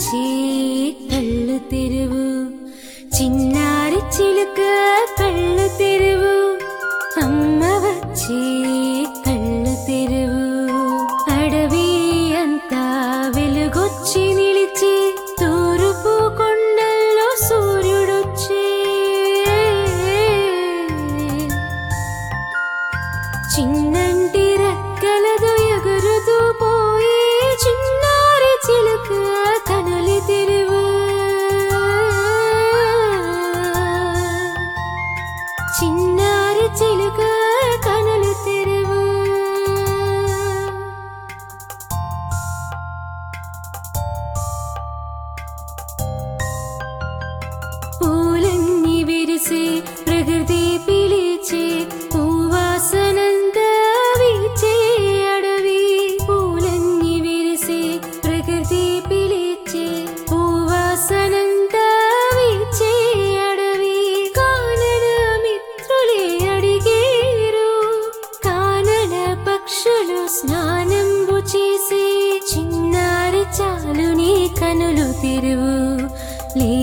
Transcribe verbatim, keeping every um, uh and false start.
వచ్చే కళ్ళు తెరువు చిన్నారి చిలుక కళ్ళు తెరువు అమ్మ వచ్చే కళ్ళు తెరువు అడవి అంతా వెలుగొచ్చి నిలిచి తూర్పు కొండల్లో సూర్యుడొచ్చే చిన్నంటి రెక్కలతో ఎగురుతూ పోయి చిన్నారి చిలుక కనులు తెరువు చిన్నారి చిలుక కనులు తెరువు పూలన్నీ విరిసే ప్రకృతి పిలిచే పూవాసనంతా వీచే అడవి పూలన్నీ విరిసే ప్రకృతి పిలిచే పూవాసనంతా వీచే అడవి కానన మిత్రులే అడిగేరు కానన పక్షులు స్నానంబు చేసే చిన్నారి చాలు నీ కనులు తెరువు లే